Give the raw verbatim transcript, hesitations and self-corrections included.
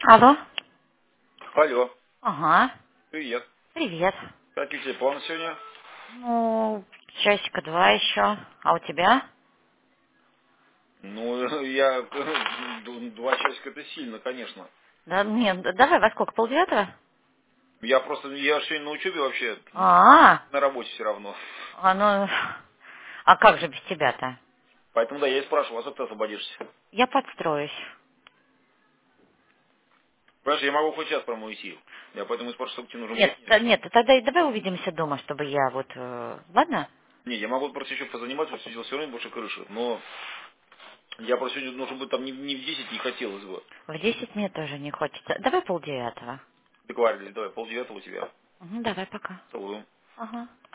Алло. Алло, Ага. привет. Привет. Какие у тебя планы сегодня? Ну, часика два еще. А у тебя? Ну, я... Два часика это сильно, конечно. Да нет, да- давай во сколько? Полдевятого? Я просто... Я же сегодня на учебе вообще. А, На работе все равно. а ну, а как же без тебя-то? Поэтому, да, я и спрашиваю, а сколько ты освободишься? Я подстроюсь. Понимаешь, я могу хоть час прямо уйти. Я поэтому и спрашиваю, сколько тебе нужно Нет, времени. да, нет, тогда и давай увидимся дома, чтобы я вот, э, ладно? Не, я могу просто еще позаниматься, все все равно больше крыши. Но я просто сегодня нужно быть там не, не в десять, не хотелось бы. В десять мне тоже не хочется. Давай полдевятого. Договорились, давай, полдевятого у тебя. Угу, давай, пока. Целую. Ага.